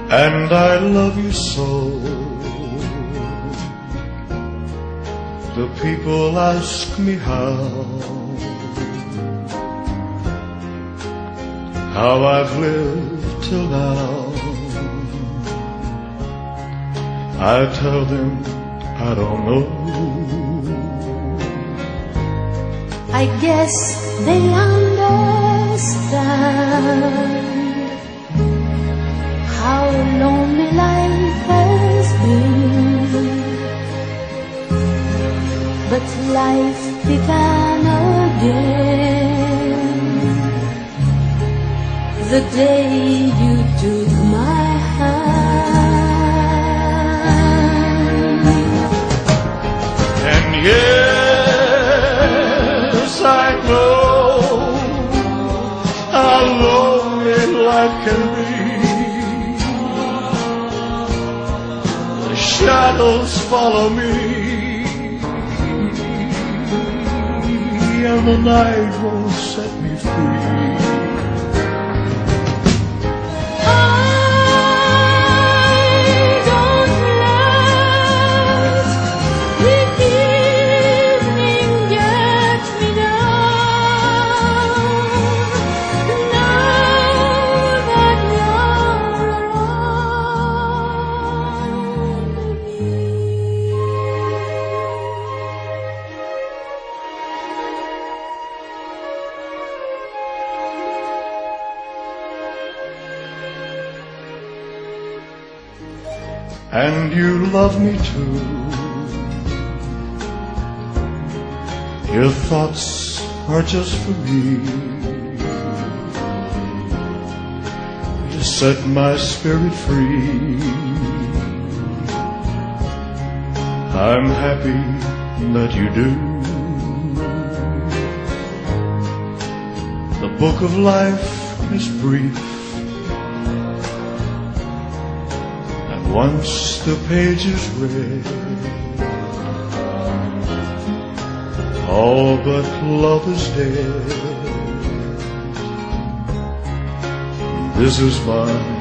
and I love you so. The people ask me how I've lived till now. I tell them I don't know. I guess they understand how lonely life has been. But life began again the day you took my hand. And yes, I know how lonely life can be. The shadows follow me, and the night won't set me free. And you love me too. Your thoughts are just for me. You set my spirit free. I'm happy that you do. The book of life is brief. Once the page is read, all but love is dead. This is my